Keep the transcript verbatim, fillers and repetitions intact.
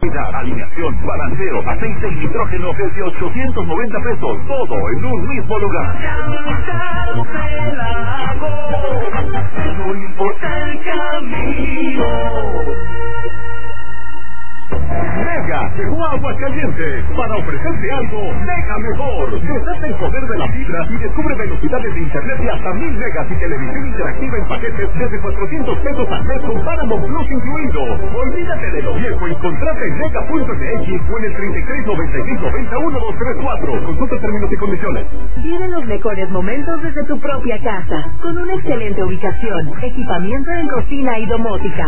Alineación, balanceo, aceite y nitrógeno desde ochocientos noventa pesos. Todo en un mismo lugar. No importa el camino. Mega llegó a Aguascalientes para ofrecerte algo mega mejor. Desata el poder de la fibra y descubre velocidades de internet de hasta mil megas y televisión interactiva en paquetes desde cuatrocientos pesos al mes con Paramount Plus incluido. Olvídate de lo viejo y contrata en mega punto m x o en el treinta y tres noventa y cinco veintiuno doscientos treinta y cuatro. Consulta términos y condiciones. Vive los mejores momentos desde tu propia casa, con una excelente ubicación, equipamiento en cocina y domótica,